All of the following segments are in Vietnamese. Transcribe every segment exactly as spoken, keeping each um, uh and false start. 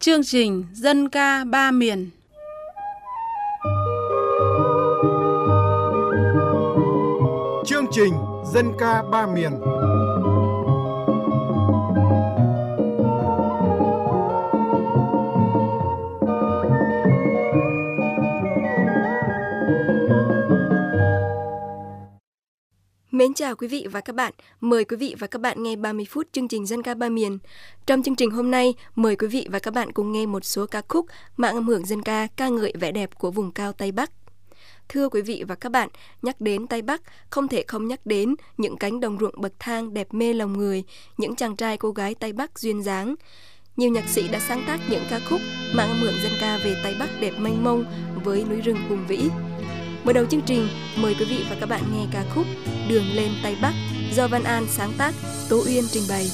Chương trình Dân ca ba miền. Chương trình Dân ca ba miền. Mến chào quý vị và các bạn. Mời quý vị và các bạn nghe ba mươi phút chương trình Dân ca ba miền. Trong chương trình hôm nay, mời quý vị và các bạn cùng nghe một số ca khúc mang âm hưởng dân ca ca ngợi vẻ đẹp của vùng cao Tây Bắc. Thưa quý vị và các bạn, nhắc đến Tây Bắc, không thể không nhắc đến những cánh đồng ruộng bậc thang đẹp mê lòng người, những chàng trai cô gái Tây Bắc duyên dáng. Nhiều nhạc sĩ đã sáng tác những ca khúc mang âm hưởng dân ca về Tây Bắc đẹp mênh mông với núi rừng hùng vĩ. Mở đầu chương trình, mời quý vị và các bạn nghe ca khúc Đường lên Tây Bắc do Văn An sáng tác, Tố Uyên trình bày.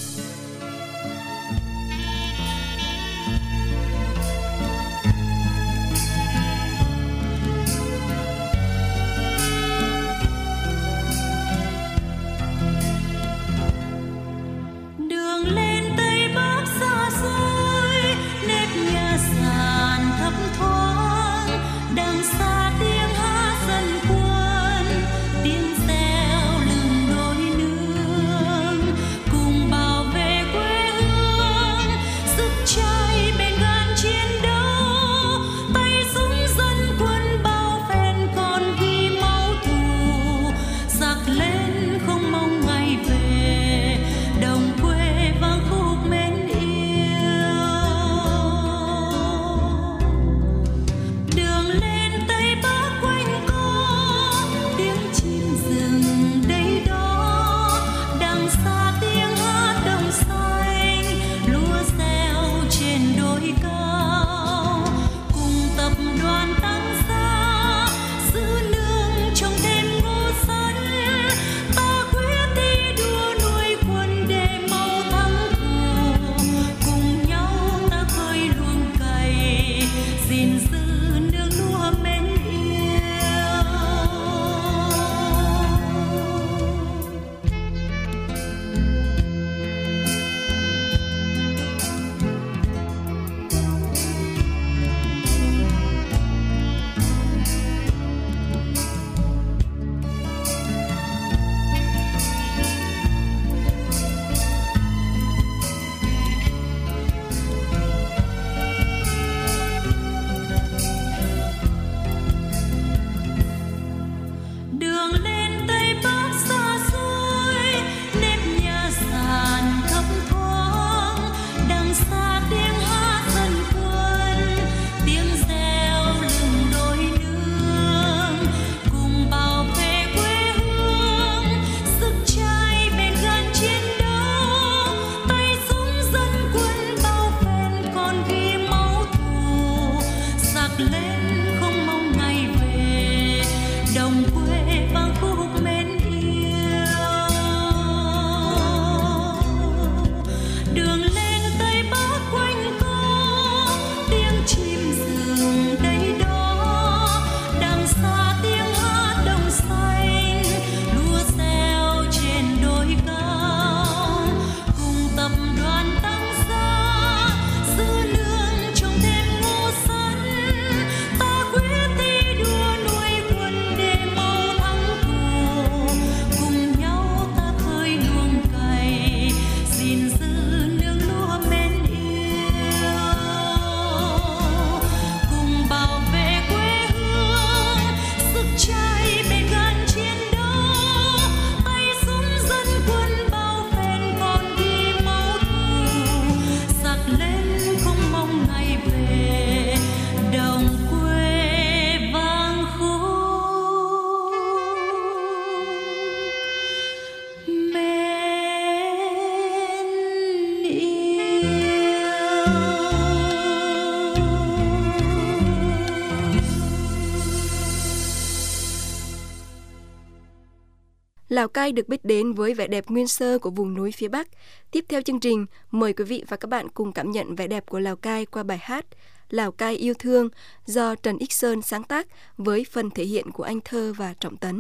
Lào Cai được biết đến với vẻ đẹp nguyên sơ của vùng núi phía Bắc. Tiếp theo chương trình, mời quý vị và các bạn cùng cảm nhận vẻ đẹp của Lào Cai qua bài hát Lào Cai yêu thương do Trần Ích Sơn sáng tác với phần thể hiện của anh Thơ và Trọng Tấn.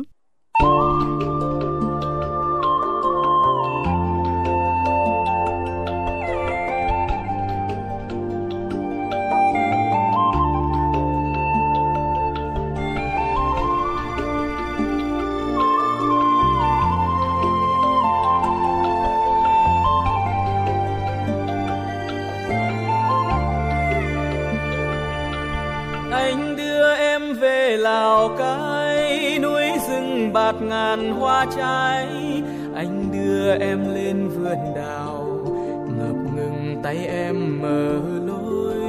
Lào Cai, núi rừng bạt ngàn hoa trái. Anh đưa em lên vườn đào, ngập ngừng tay em mở lối.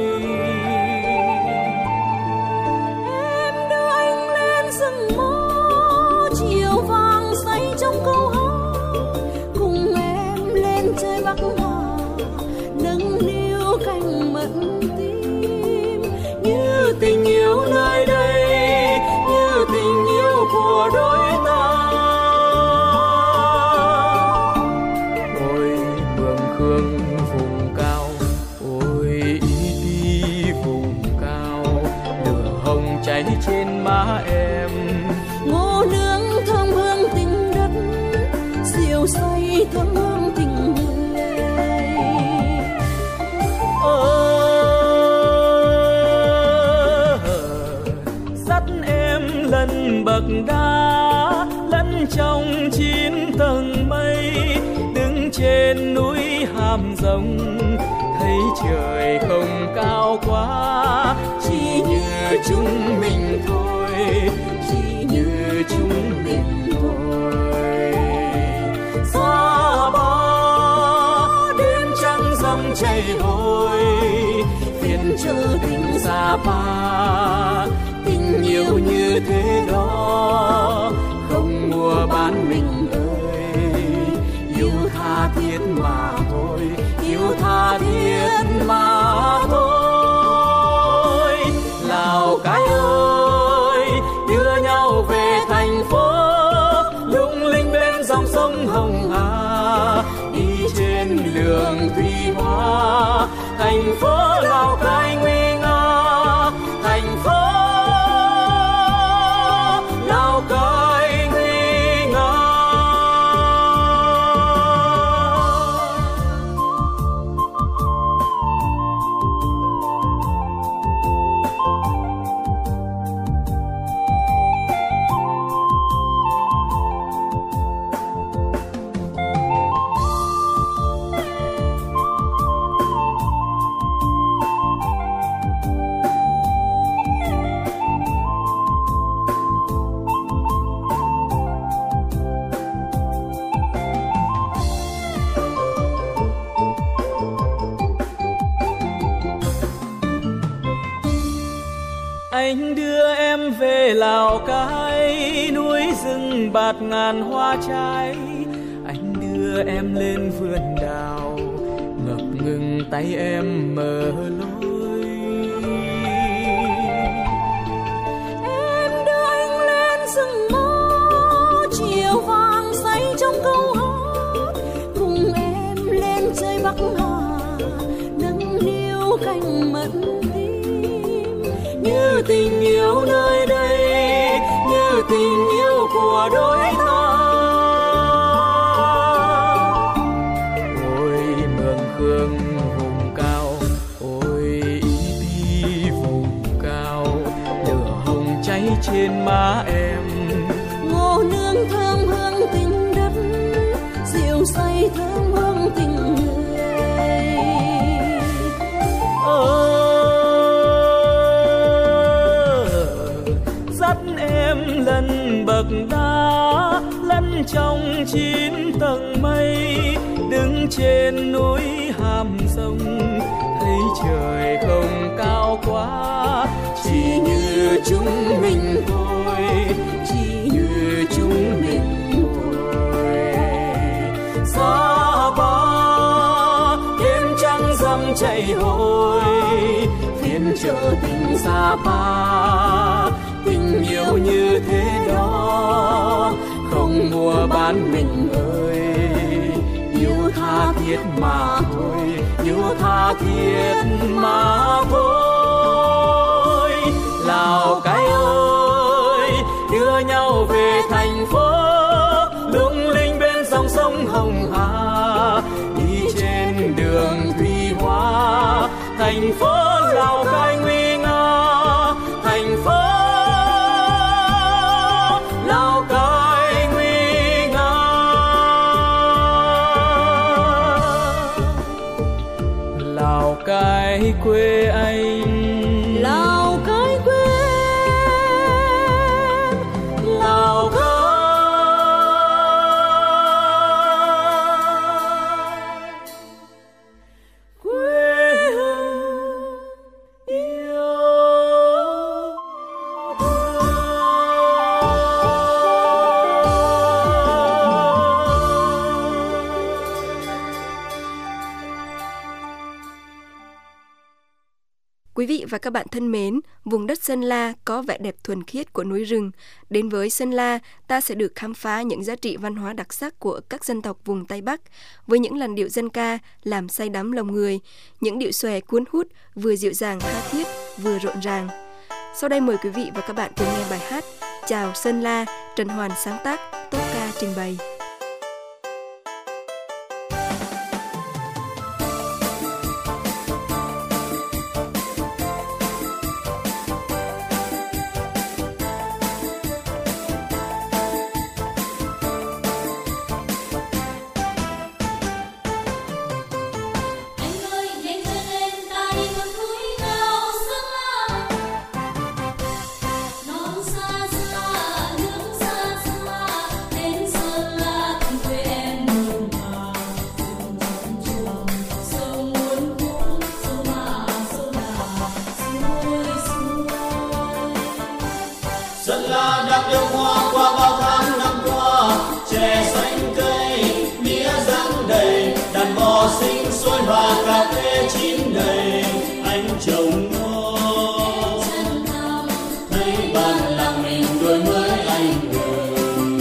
Em đưa anh lên rừng mơ, chiều vàng say trong câu hát. Cùng em lên chơi Bắc Hà, nâng niu cành mận tim. Như tình yêu nơi đây, như tình yêu của đôi ta. Ôi mường khương vùng cao, ôi ý ti vùng cao, lửa hồng cháy trên má em. Ngô nướng thơm hương tình đất, rượu say thơm hương tình người. Dắt em lần bậc đá, lẫn trong chín tầng mây, đứng trên núi Hàm Rồng, thấy trời không cao quá, chỉ như chúng mình thôi, chỉ như chúng mình thôi. Xa bó đêm trăng rằm chảy hồi, phiên chợ tình Sapa, tình yêu như thế đó không mua bán mình ơi. Yêu tha thiết mà thôi, yêu tha thiết mà thôi. Lào Cai ơi, đưa nhau về thành phố, lung linh bên dòng sông Hồng Hà, đi trên đường Thủy Hoa. Thành phố Lào Cai nguy nga, thành phố Lào Cai nguy nga. Anh đưa em về Lào Cai, núi rừng bạt ngàn hoa trái. Anh đưa em lên vườn đào, ngập ngừng tay em mở lối. Em đưa anh lên rừng mơ, chiều vàng say trong câu hát. Cùng em lên chơi Bắc Hà, nâng niu cành mận tim. Như tình yêu nơi đây, như tình yêu của đôi ta. Ôi mường khương vùng cao, ôi ý ti vùng cao, lửa hồng cháy trên má em. Ngô nương thơm hương tình đất, rượu say thơm hương tình người. Dắt em lần bậc đá, lẫn trong chín tầng mây, đứng trên núi Hàm Rồng, thấy trời không cao quá, chỉ như chúng mình thôi, chỉ như chúng mình thôi. Xa ba đêm trăng rằm chảy hồi, phiên chợ tình Sapa, tình yêu như thế đó không mua bán mình ơi. Yêu tha thiết mà thôi, yêu tha thiết mà thôi. Lào Cai ơi, đưa nhau về thành phố, lung linh bên dòng sông Hồng Hà, đi trên đường Thủy Hoa. Thành phố Lào Cai nguy nga, thành phố Lào Cai nguy nga. Lào Cai quê anh, Lào Cai quê Quý vị và các bạn thân mến, vùng đất Sơn La có vẻ đẹp thuần khiết của núi rừng. Đến với Sơn La, ta sẽ được khám phá những giá trị văn hóa đặc sắc của các dân tộc vùng Tây Bắc, với những làn điệu dân ca làm say đắm lòng người, những điệu xòe cuốn hút, vừa dịu dàng tha thiết, vừa rộn ràng. Sau đây mời quý vị và các bạn cùng nghe bài hát Chào Sơn La, Trần Hoàn sáng tác, Tốt Ca trình bày. Sinh sôi và cà phê chín đầy, anh trồng ngô thấy bản làng mình đổi mới anh hùng.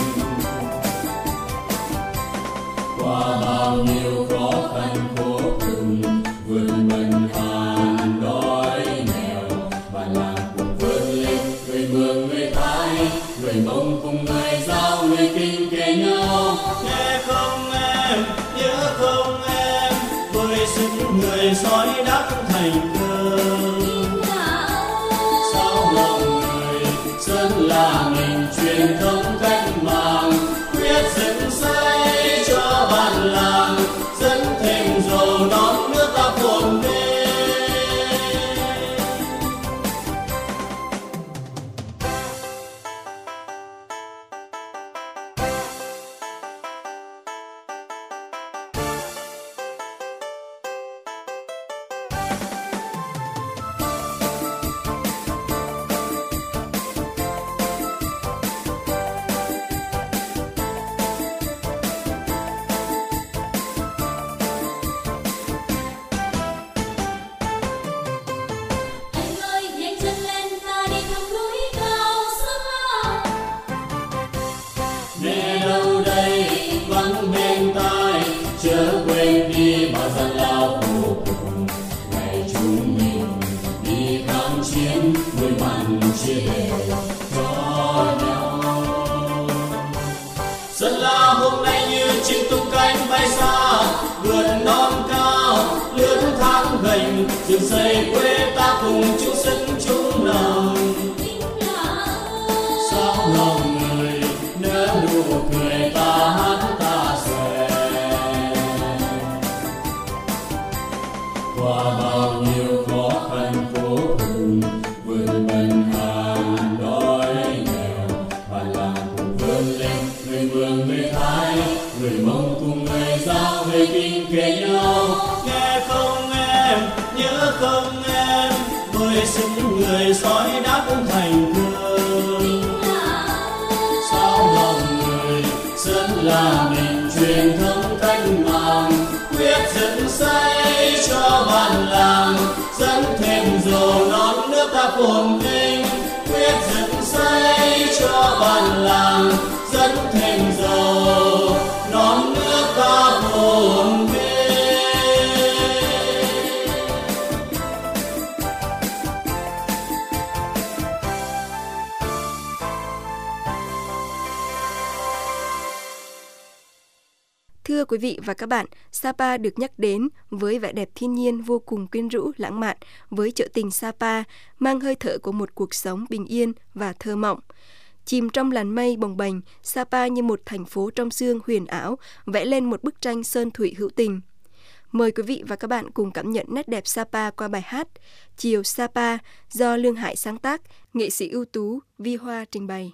Qua bao nhiêu khó khăn khổ cực, vượt bần hàn đói nghèo, bản làng cùng vươn lên, người Mường, người Thái, người Mông cùng người Dao, người Kinh kề nhau. Nghe không em, nhớ không em, với sức người sói đắp thành cơm. Sao lòng người Sơn La mình truyền thống cách mạng, quyết dựng xây cho bản làng, dẫn thêm dầu non nước ta phồn vinh. Chớ quên đi bao gian lao khổ cực, ngày chúng mình đi kháng chiến, nuôi mặn chia đều cho nhau. Sơn La hôm nay như chim tung cánh bay xa, vượt non cao lướt thác gành, dựng xây quê ta cùng chung sức chung lòng. Sao lòng người nở nụ cười ta hát ta xòe. Qua bao nhiêu khó khăn khổ cực, vượt bần hàn đói nghèo, bản làng cùng vươn lên, người Mường, người Thái, người Mông cùng người Dao, người Kinh kề nhau. Nghe không em, nhớ không em, với sức người sói đắp thành cơm. Sao lòng người Sơn La mình truyền thống cách mạng, quyết dựng xây cho bản làng, dẫn thêm dầu non nước ta phồn vinh. Quyết dựng xây cho bản làng, dẫn thêm dầu non nước ta phồn vinh. Thưa quý vị và các bạn, Sapa được nhắc đến với vẻ đẹp thiên nhiên vô cùng quyến rũ, lãng mạn, với chợ tình Sapa mang hơi thở của một cuộc sống bình yên và thơ mộng. Chìm trong làn mây bồng bềnh, Sapa như một thành phố trong sương huyền ảo, vẽ lên một bức tranh sơn thủy hữu tình. Mời quý vị và các bạn cùng cảm nhận nét đẹp Sapa qua bài hát Chiều Sapa do Lương Hải sáng tác, nghệ sĩ ưu tú Vi Hoa trình bày.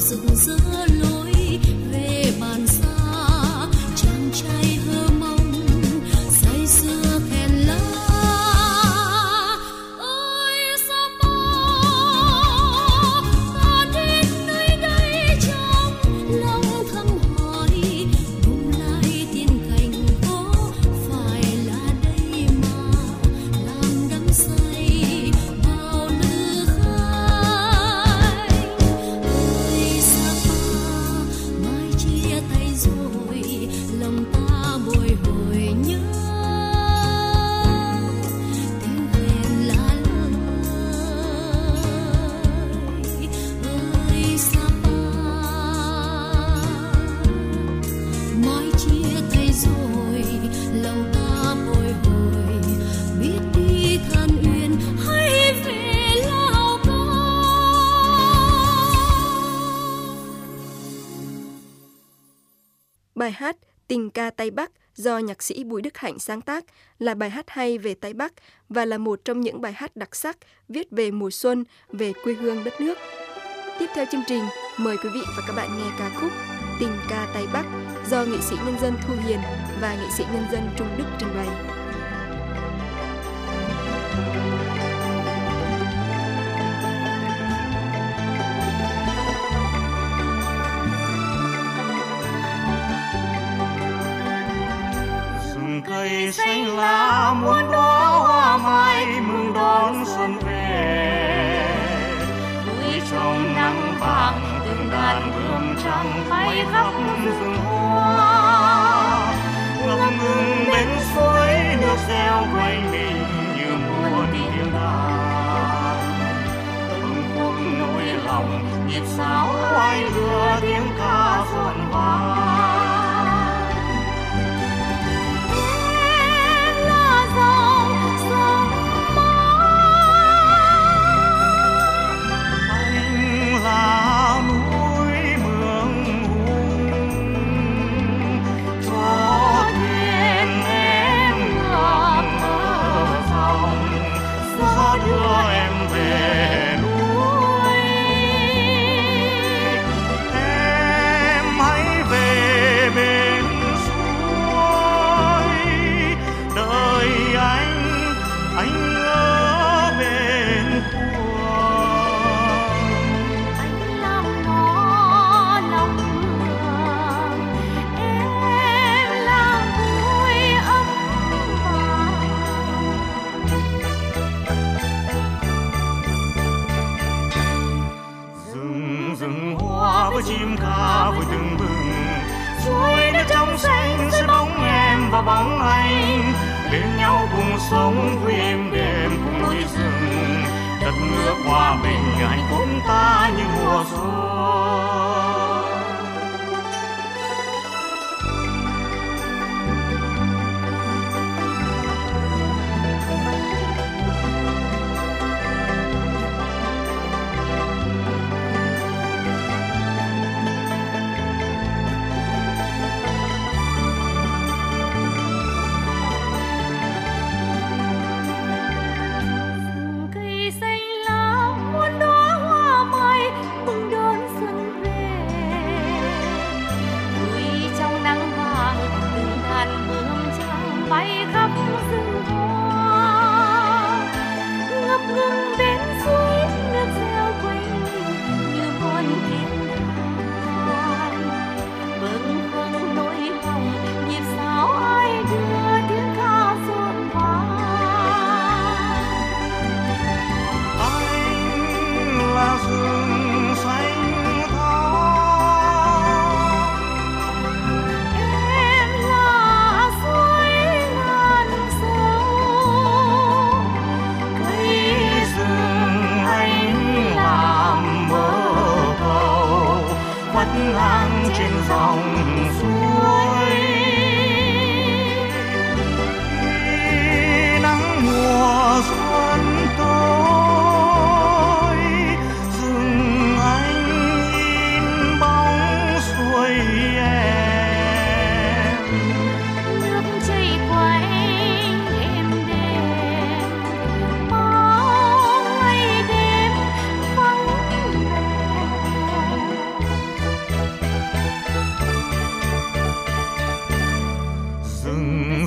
rực rỡ lối về bàn xa, chàng trai hơ mong say sưa khen lá. Ôi Sapa, ta đến nơi đây trong lòng thầm hỏi, bồng lai tiên cảnh có phải là đây mà làm đắm say bao lữ khách. Ôi Sapa, mai chia tay rồi, lòng ta bồi hồi nhớ tiếng khen lá lời. Ôi Sapa, mai chia tay rồi, lòng ta bồi hồi, biết đi than uyên hay về Lào Cai. Bài hát Tình ca Tây Bắc do nhạc sĩ Bùi Đức Hạnh sáng tác là bài hát hay về Tây Bắc và là một trong những bài hát đặc sắc viết về mùa xuân, về quê hương đất nước. Tiếp theo chương trình, mời quý vị và các bạn nghe ca khúc Tình ca Tây Bắc do nghệ sĩ nhân dân Thu Hiền và nghệ sĩ nhân dân Trung Đức trình bày. Rừng cây xanh lá muôn đóa hoa mai mừng đón xuân về. Vui trong nắng vàng từng đàn bướm trắng bay khắp rừng hoa. Ngập ngừng bên suối nước reo quanh mình như muôn tiếng đàn. Bâng khuâng nỗi lòng nhịp sáo oai lửa tiếng ca rộn vang. Chim ca vui tưng bừng, suối nước trong xanh dưới bóng em và bóng anh, bên nhau cùng sống vui êm đềm cùng núi rừng, đất nước hòa bình hạnh phúc ta như mùa xuân.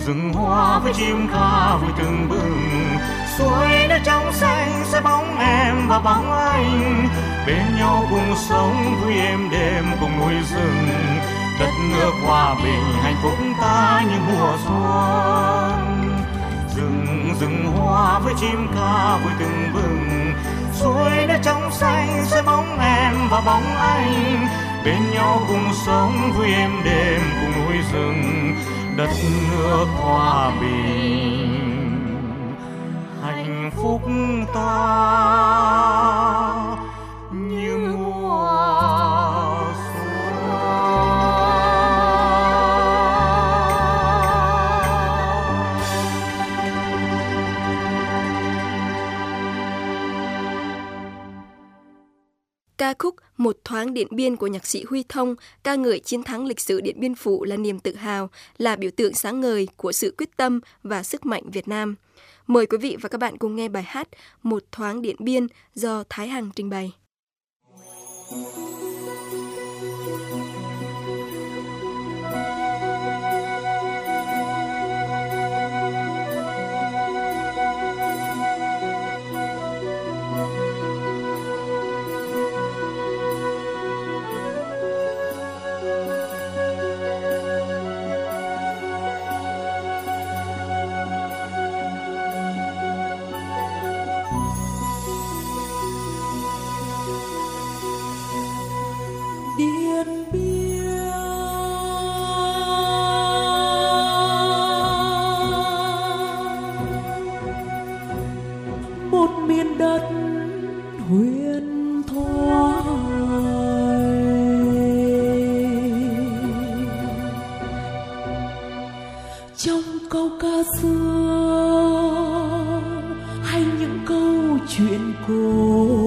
rừng hoa với chim ca vui tưng bừng. Suối nước trong xanh sẽ bóng em và bóng anh, bên nhau cùng sống vui êm đêm cùng núi rừng. Đất nước hòa bình hạnh phúc ta như mùa xuân. Rừng rừng hoa với chim ca vui tưng bừng. Suối nước trong xanh sẽ bóng em và bóng anh, bên nhau cùng sống vui êm đêm cùng núi rừng. Đất nước hòa bình hạnh phúc ta như mùa xuân. Ca khúc Một thoáng Điện Biên của nhạc sĩ Huy Thông ca ngợi chiến thắng lịch sử Điện Biên Phủ là niềm tự hào, là biểu tượng sáng ngời của sự quyết tâm và sức mạnh Việt Nam. Mời quý vị và các bạn cùng nghe bài hát Một thoáng Điện Biên do Thái Hằng trình bày. Điện Biên, một miền đất huyền thoại, trong câu ca xưa hay những câu chuyện cổ.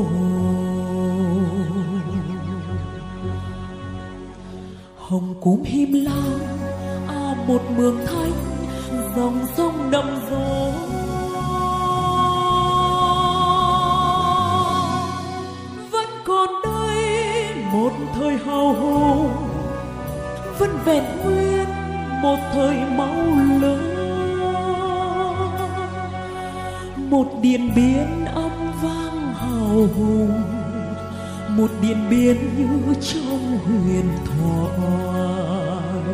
Hồng cúm him lao, à một mường thanh, dòng sông đậm dỗ. Vẫn còn đây một thời hào hùng, vẫn vẹn nguyên một thời máu lửa. Một Điện Biên âm vang hào hùng, một Điện Biên như trong huyền thoại.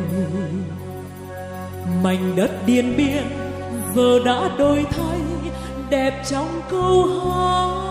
Mảnh đất Điện Biên giờ đã đổi thay, đẹp trong câu hát.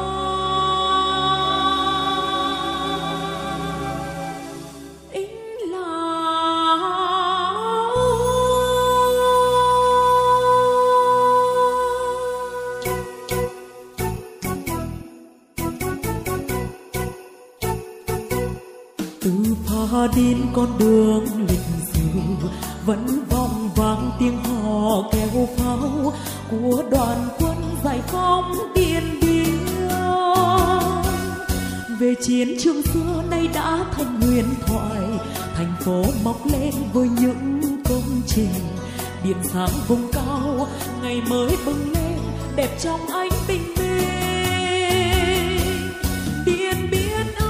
Đến con đường lịch sử vẫn vòng vang tiếng hò kéo pháo của đoàn quân giải phóng Điện Biên. Về chiến trường xưa nay đã thành huyền thoại, thành phố mọc lên với những công trình. Điện sáng vùng cao ngày mới bừng lên, đẹp trong ánh bình minh. Điện Biên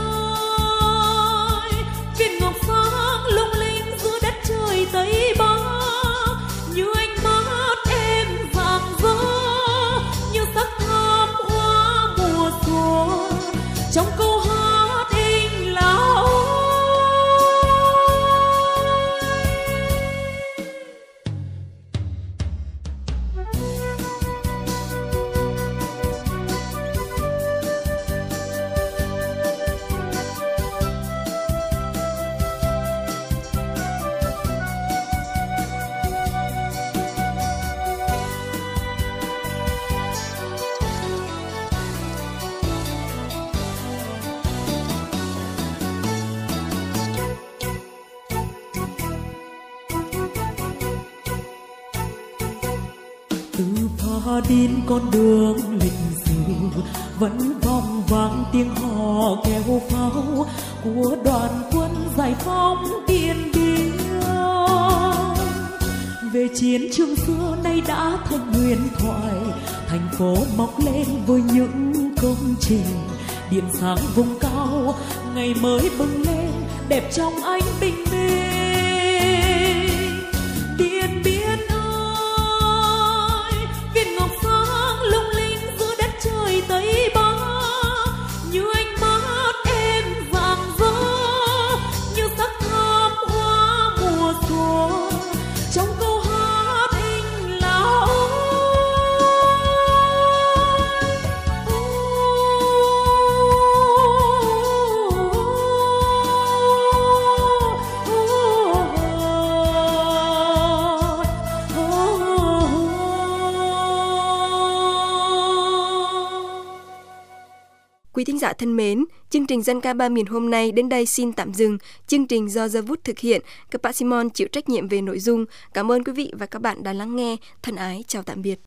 Tây Bắc như ánh mắt em vàng rỡ, như sắc thắm hoa mùa xuân trong câu hát in lão. Đến con đường lịch sử vẫn vòng vang tiếng hò kéo pháo của đoàn quân giải phóng Điện Biên. Về chiến trường xưa nay đã thành huyền thoại, thành phố mọc lên với những công trình. Điện sáng vùng cao ngày mới bừng lên, đẹp trong ánh bình minh. Điện Biên ơi, quý thính giả thân mến, chương trình Dân ca ba miền hôm nay đến đây xin tạm dừng. Chương trình do The Wood thực hiện, các bạn Simon chịu trách nhiệm về nội dung. Cảm ơn quý vị và các bạn đã lắng nghe. Thân ái chào tạm biệt.